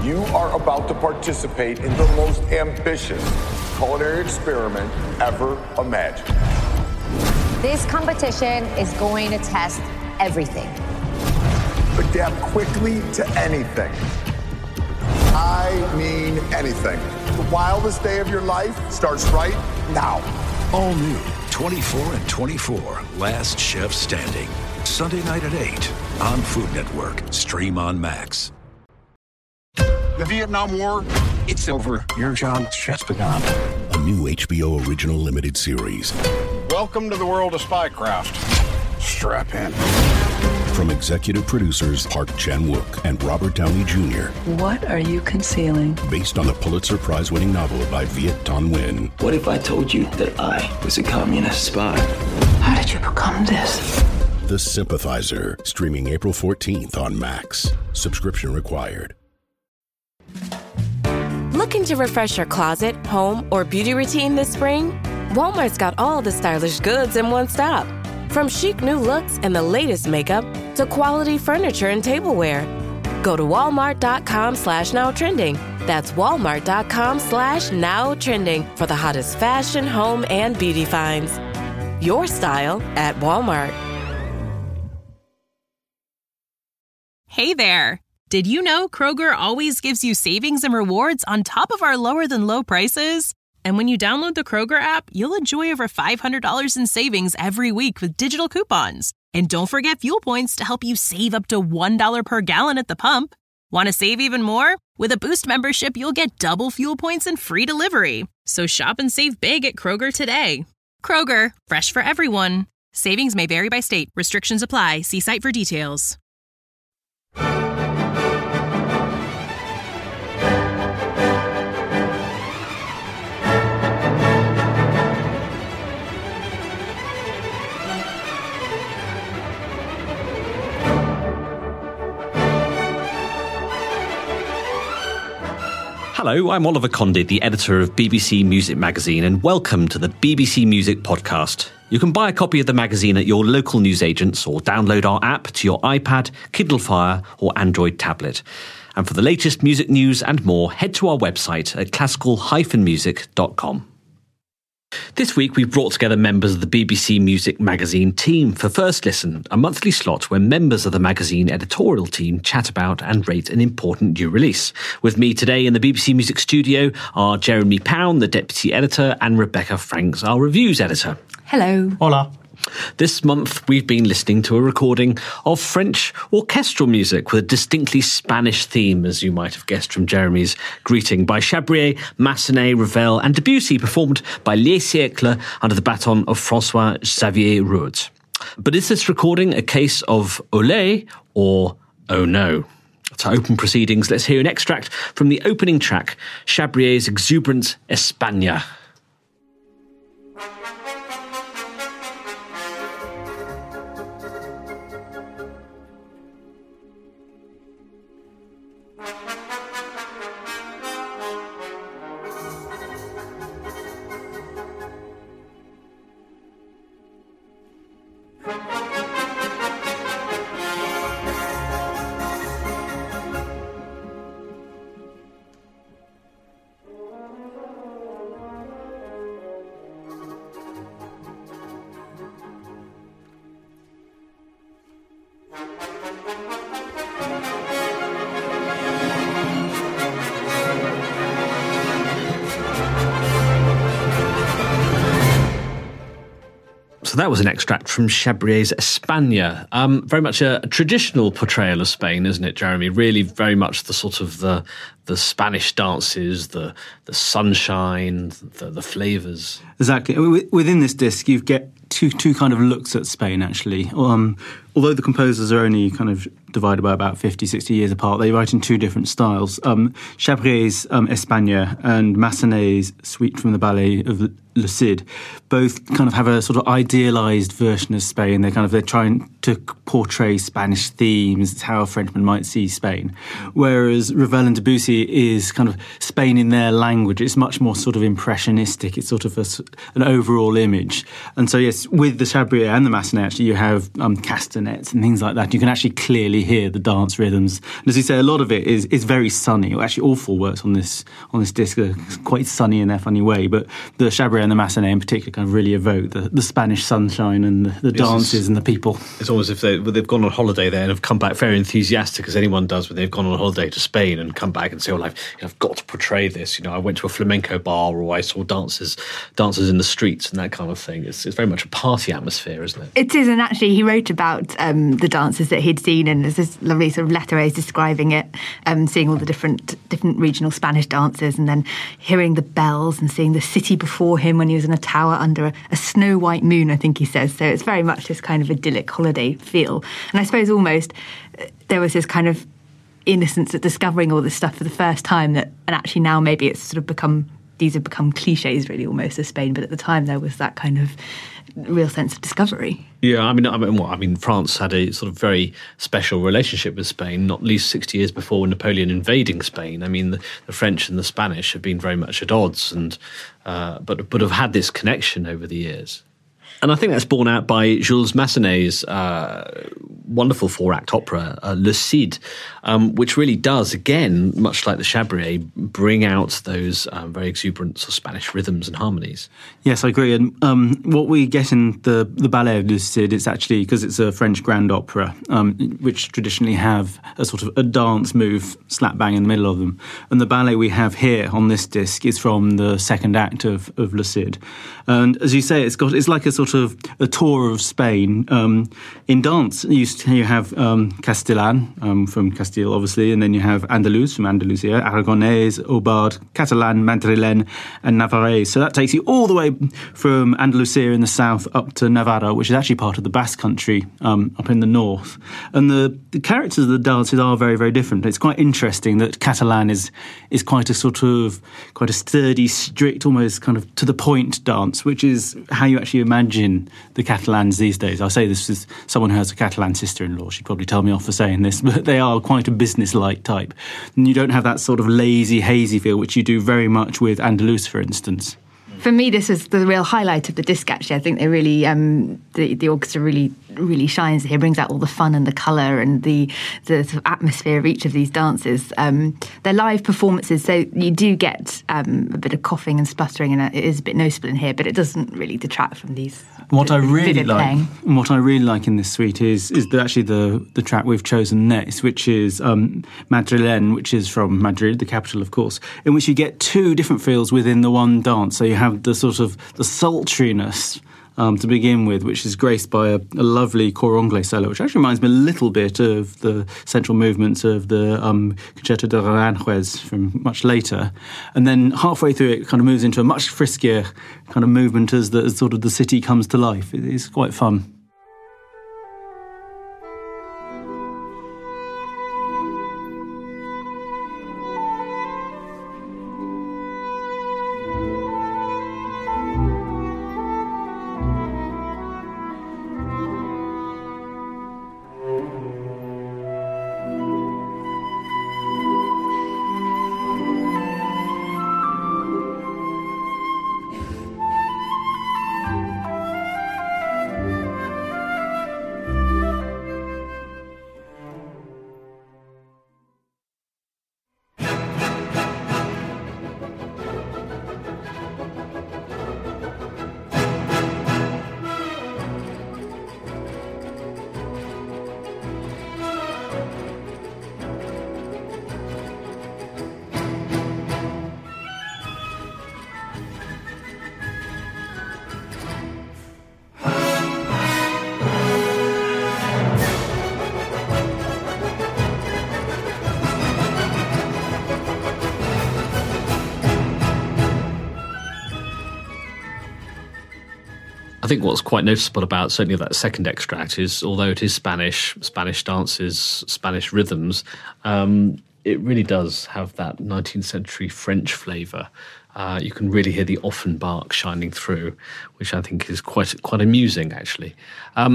You are about to participate in the most ambitious culinary experiment ever imagined. This competition is going to test everything. Adapt quickly to anything. I mean anything. The wildest day of your life starts right now. All new 24 and 24, Last Chef Standing. Sunday night at 8 on Food Network. Stream on Max. The Vietnam War, it's over. Your job has just begun. A new HBO original limited series. Welcome to the world of spycraft. Strap in. From executive producers Park Chan-wook and Robert Downey Jr. What are you concealing? Based on the Pulitzer Prize-winning novel by Viet Thanh Nguyen. What if I told you that I was a communist spy? How did you become this? The Sympathizer, streaming April 14th on Max. Subscription required. Looking to refresh your closet, home, or beauty routine this spring? Walmart's got all the stylish goods in one stop. From chic new looks and the latest makeup to quality furniture and tableware. Go to walmart.com/nowtrending. That's walmart.com/nowtrending for the hottest fashion, home, and beauty finds. Your style at Walmart. Hey there. Did you know Kroger always gives you savings and rewards on top of our lower than low prices? And when you download the Kroger app, you'll enjoy over $500 in savings every week with digital coupons. And don't forget fuel points to help you save up to $1 per gallon at the pump. Want to save even more? With a Boost membership, you'll get double fuel points and free delivery. So shop and save big at Kroger today. Kroger, fresh for everyone. Savings may vary by state. Restrictions apply. See site for details. Hello, I'm Oliver Condy, the editor of BBC Music Magazine, and welcome to the BBC Music Podcast. You can buy a copy of the magazine at your local newsagents or download our app to your iPad, Kindle Fire or Android tablet. And for the latest music news and more, head to our website at classical-music.com. This week we've brought together members of the BBC Music Magazine team for First Listen, a monthly slot where members of the magazine editorial team chat about and rate an important new release. With me today in the BBC Music studio are Jeremy Pound, the deputy editor, and Rebecca Franks, our reviews editor. Hello. Hola. This month, we've been listening to a recording of French orchestral music with a distinctly Spanish theme, as you might have guessed from Jeremy's greeting, by Chabrier, Massenet, Ravel and Debussy, performed by Les Siècles under the baton of François-Xavier Roud. But is this recording a case of olé or oh no? To open proceedings, let's hear an extract from the opening track, Chabrier's exuberant España. So that was an extract from Chabrier's España. Very much a traditional portrayal of Spain, isn't it, Jeremy? Really very much the sort of the Spanish dances, the sunshine, the flavours. Exactly. Within this disc, you get two kind of looks at Spain, actually. Although the composers are only kind of divided by about 50, 60 years apart, they write in two different styles. Chabrier's España and Massenet's Suite from the Ballet of Le Cid both kind of have a sort of idealised version of Spain. They're trying to portray Spanish themes. It's how a Frenchman might see Spain. Whereas Ravel and Debussy is kind of Spain in their language. It's much more sort of impressionistic. It's sort of an overall image. And so, yes, with the Chabrier and the Massenet, actually, you have castanets and things like that. You can actually clearly hear the dance rhythms. And as you say, a lot of it is very sunny. Actually, all four works on this disc are quite sunny in their funny way. But the Chabrier and the Massenet in particular kind of really evoke the Spanish sunshine and the dances and the people. It's almost as if they've gone on holiday there and have come back very enthusiastic, as anyone does when they've gone on holiday to Spain and come back and say, "Oh, I've got to portray this. I went to a flamenco bar, or I saw dancers in the streets," and that kind of thing. It's very much a party atmosphere, isn't it? It is, and actually he wrote about the dances that he'd seen, and there's this lovely sort of letter describing it, seeing all the different regional Spanish dances, and then hearing the bells and seeing the city before him when he was in a tower under a snow-white moon, I think he says. So it's very much this kind of idyllic holiday feel. And I suppose almost there was this kind of innocence at discovering all this stuff for the first time, and actually now maybe it's sort of these have become cliches really almost of Spain, but at the time there was that kind of real sense of discovery. Yeah, I mean, France had a sort of very special relationship with Spain, not least 60 years before Napoleon invading Spain. I mean, the French and the Spanish have been very much at odds, and but have had this connection over the years. And I think that's borne out by Jules Massenet's wonderful 4-act opera, Le Cid, which really does, again, much like the Chabrier, bring out those very exuberant sort of Spanish rhythms and harmonies. Yes, I agree. And what we get in the ballet of Le Cid, it's actually, because it's a French grand opera, which traditionally have a sort of a dance move slap bang in the middle of them. And the ballet we have here on this disc is from the second act of Le Cid. And as you say, it's like a sort of a tour of Spain. In dance, you have Castellan from Castile, obviously, and then you have Andalus from Andalusia, Aragonese, Aubard, Catalan, Madrilen, and Navarrese. So that takes you all the way from Andalusia in the south up to Navarra, which is actually part of the Basque Country up in the north. And the characters of the dances are very, very different. It's quite interesting that Catalan is quite a sturdy, strict, almost kind of to the point dance, which is how you actually imagine the Catalans these days. I say this as someone who has a Catalan sister-in-law. She'd probably tell me off for saying this, but they are quite a business-like type. And you don't have that sort of lazy, hazy feel, which you do very much with Andalus, for instance. For me, this is the real highlight of the disc, actually. I think they really, the orchestra really shines here, brings out all the fun and the colour and the sort of atmosphere of each of these dances. They're live performances, so you do get a bit of coughing and spluttering, and it is a bit noticeable in here, but it doesn't really detract from these. What I really like in this suite is actually the track we've chosen next, which is Madrilen, which is from Madrid, the capital, of course, in which you get two different feels within the one dance. So you have the sort of the sultriness to begin with, which is graced by a lovely cor anglais solo, which actually reminds me a little bit of the central movements of the Concerto de Aranjuez from much later. And then halfway through it kind of moves into a much friskier kind of movement as sort of the city comes to life. It's quite fun. I think what's quite noticeable about certainly that second extract is, although it is Spanish dances, Spanish rhythms, it really does have that 19th century French flavour. You can really hear the Offenbach shining through, which I think is quite amusing, actually.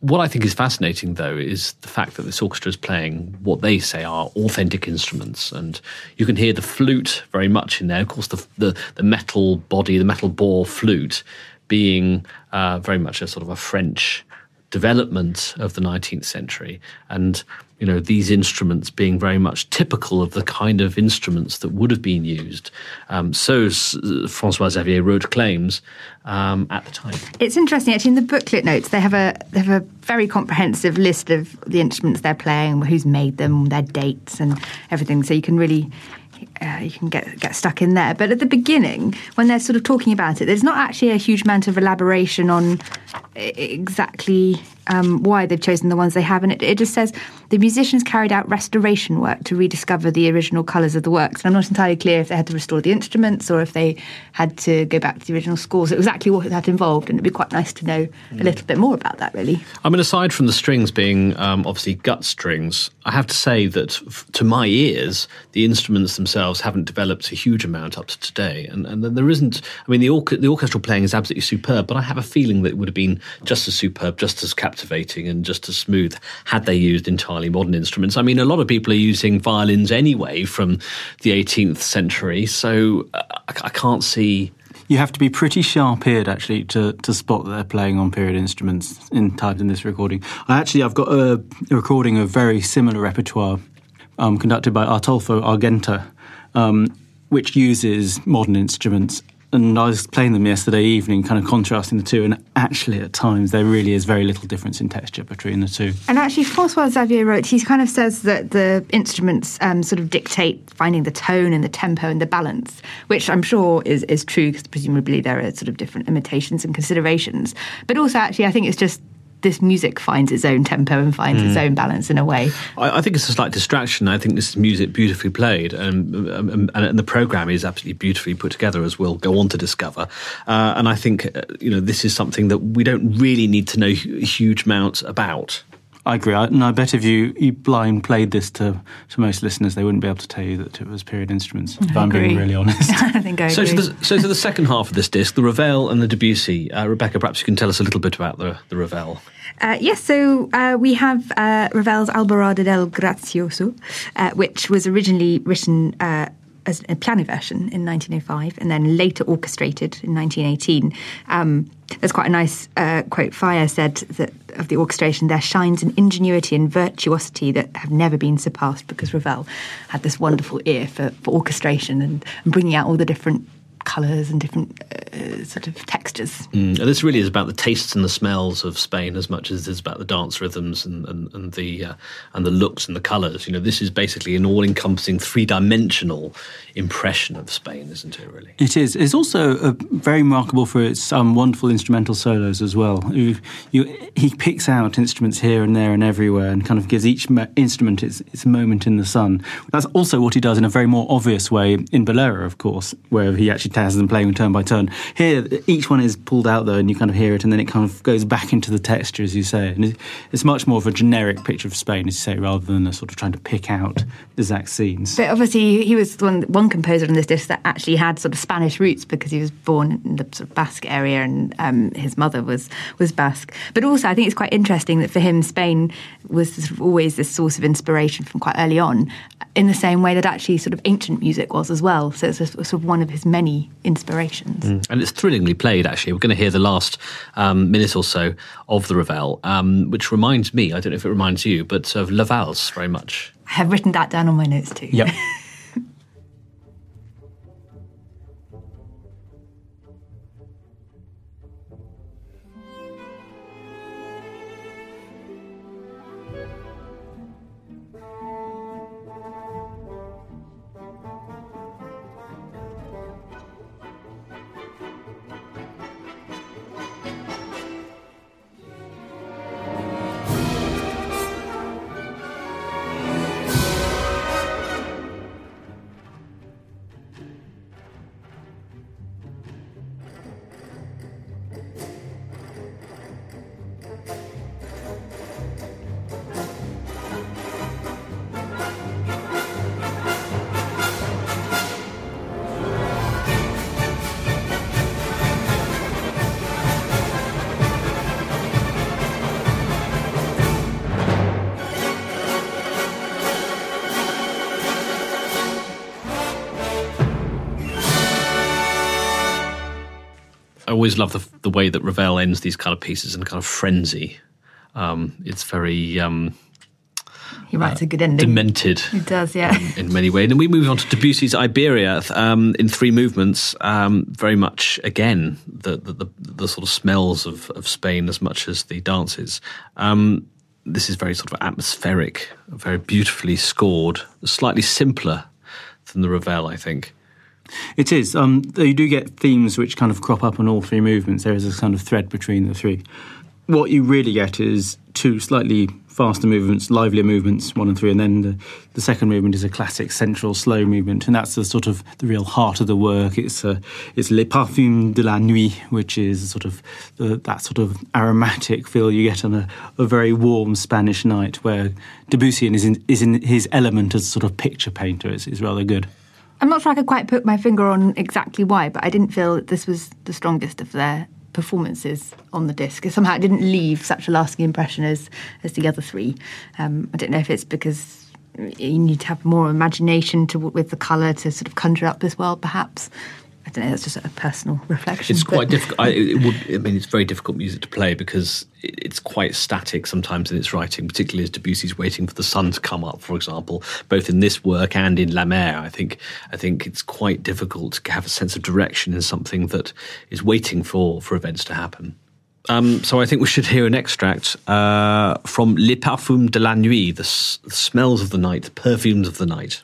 What I think is fascinating, though, is the fact that this orchestra is playing what they say are authentic instruments. And you can hear the flute very much in there. Of course, the metal body, the metal bore flute being very much a sort of a French development of the 19th century. And, you know, these instruments being very much typical of the kind of instruments that would have been used. So François-Xavier Roth claims at the time. It's interesting, actually, in the booklet notes, they have a very comprehensive list of the instruments they're playing, who's made them, their dates and everything. So you can really... you can get stuck in there. But at the beginning, when they're sort of talking about it, there's not actually a huge amount of elaboration on exactly why they've chosen the ones they have. And it just says, the musicians carried out restoration work to rediscover the original colours of the works. And I'm not entirely clear if they had to restore the instruments or if they had to go back to the original scores. Exactly what that involved. And it'd be quite nice to know a little bit more about that, really. I mean, aside from the strings being obviously gut strings, I have to say that to my ears, the instruments themselves haven't developed a huge amount up to today. And there isn't... I mean, the orchestral playing is absolutely superb, but I have a feeling that it would have been just as superb, just as captivating and just as smooth had they used entirely modern instruments. I mean, a lot of people are using violins anyway from the 18th century, so I can't see... You have to be pretty sharp-eared, actually, to spot that they're playing on period instruments in this recording. I've got a recording of very similar repertoire conducted by Artolfo Argenta, which uses modern instruments. And I was playing them yesterday evening, kind of contrasting the two, and actually at times there really is very little difference in texture between the two. And actually François-Xavier Roth, he kind of says that the instruments sort of dictate finding the tone and the tempo and the balance, which I'm sure is true, because presumably there are sort of different imitations and considerations. But also, actually, I think it's just this music finds its own tempo and finds its own balance in a way. I think it's a slight distraction. I think this is music beautifully played, and the programme is absolutely beautifully put together, as we'll go on to discover. And I think this is something that we don't really need to know a huge amount about. I agree. I bet if you blind played this to most listeners, they wouldn't be able to tell you that it was period instruments, if I'm being really honest. I think I agree. So to the second half of this disc, the Ravel and the Debussy. Rebecca, perhaps you can tell us a little bit about the Ravel. Yes, so we have Ravel's Alborada del Grazioso, which was originally written as a piano version in 1905 and then later orchestrated in 1918. There's quite a nice quote. Fire said that of the orchestration, there shines an ingenuity and virtuosity that have never been surpassed, because Ravel had this wonderful ear for orchestration and bringing out all the different colours and different sort of textures. And this really is about the tastes and the smells of Spain as much as it is about the dance rhythms and the looks and the colours. You know, this is basically an all-encompassing three-dimensional impression of Spain, isn't it, really? It is. It's also very remarkable for its wonderful instrumental solos as well. He picks out instruments here and there and everywhere and kind of gives each instrument its moment in the sun. That's also what he does in a very more obvious way in Bolero, of course, where he actually has them playing turn by turn. Here, each one is pulled out, though, and you kind of hear it, and then it kind of goes back into the texture, as you say. And it's much more of a generic picture of Spain, as you say, rather than a sort of trying to pick out exact scenes. But obviously, he was one composer on this disc that actually had sort of Spanish roots, because he was born in the sort of Basque area, and his mother was Basque. But also, I think it's quite interesting that for him, Spain was sort of always this source of inspiration from quite early on, in the same way that actually sort of ancient music was as well. So it's sort of one of his many inspirations. And it's thrillingly played, actually. We're going to hear the last minute or so of the Ravel, which reminds me, I don't know if it reminds you, but of La Valse very much. I have written that down on my notes too. Yep. always love the way that Ravel ends these kind of pieces in a kind of frenzy. It's very... he writes a good ending. Demented. He does, yeah. In many ways. And we move on to Debussy's Iberia in 3 movements. Very much, again, the sort of smells of Spain as much as the dances. This is very sort of atmospheric, very beautifully scored, slightly simpler than the Ravel, I think. It is. You do get themes which kind of crop up on all 3 movements. There is a kind of thread between the 3. What you really get is 2 slightly faster movements, livelier movements, 1 and 3, and then the second movement is a classic central slow movement, and that's the sort of the real heart of the work. It's Les Parfums de la Nuit, which is sort of that sort of aromatic feel you get on a very warm Spanish night, where Debussy is in his element as a sort of picture painter is rather good. I'm not sure I could quite put my finger on exactly why, but I didn't feel that this was the strongest of their performances on the disc. Somehow it didn't leave such a lasting impression as the other 3. I don't know if it's because you need to have more imagination with the colour to sort of conjure up this world, perhaps. I don't know, that's just a personal reflection. It's quite difficult. It's very difficult music to play because it's quite static sometimes in its writing, particularly as Debussy's waiting for the sun to come up, for example, both in this work and in La Mer. I think it's quite difficult to have a sense of direction in something that is waiting for events to happen. So I think we should hear an extract from Les Parfums de la Nuit, the smells of the night, the perfumes of the night.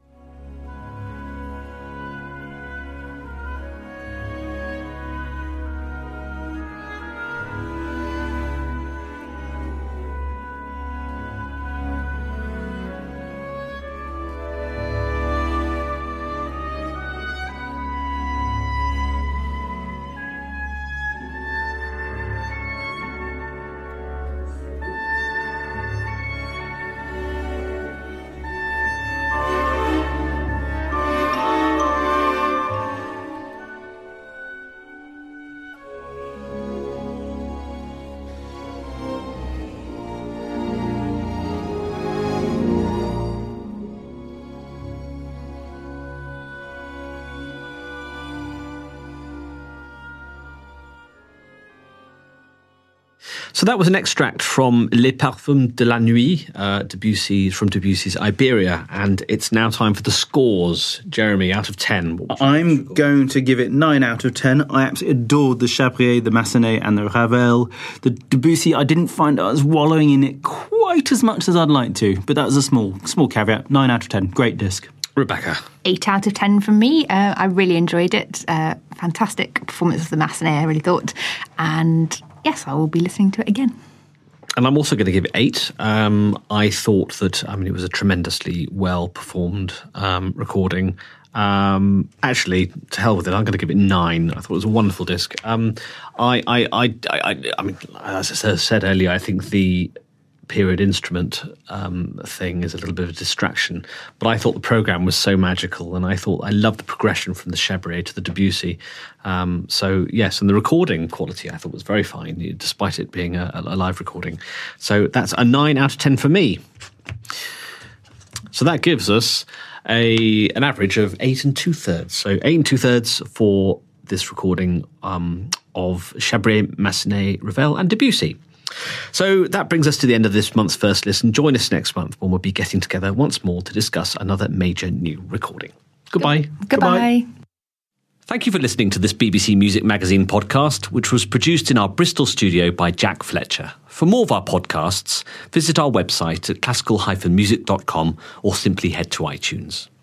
So that was an extract from Les Parfums de la Nuit, Debussy's Iberia, and it's now time for the scores. Jeremy, out of 10. I'm going to give it 9 out of 10. I absolutely adored the Chabrier, the Massenet and the Ravel. The Debussy, I didn't find I was wallowing in it quite as much as I'd like to, but that was a small caveat. 9 out of 10. Great disc. Rebecca. 8 out of 10 from me. I really enjoyed it. Fantastic performance of the Massenet, I really thought. And yes, I will be listening to it again. And I'm also going to give it 8. I thought that, it was a tremendously well-performed recording. Actually, to hell with it, I'm going to give it 9. I thought it was a wonderful disc. As I said earlier, I think the period instrument thing is a little bit of a distraction, but I thought the programme was so magical, and I loved the progression from the Chabrier to the Debussy. So yes, and the recording quality I thought was very fine, despite it being a live recording. So that's a 9 out of 10 for me. So that gives us an average of 8 2/3. So 8 2/3 for this recording of Chabrier, Massenet, Ravel and Debussy. So that brings us to the end of this month's First Listen. Join us next month when we'll be getting together once more to discuss another major new recording. Goodbye. Goodbye. Thank you for listening to this BBC Music Magazine podcast, which was produced in our Bristol studio by Jack Fletcher. For more of our podcasts, visit our website at classical-music.com or simply head to iTunes.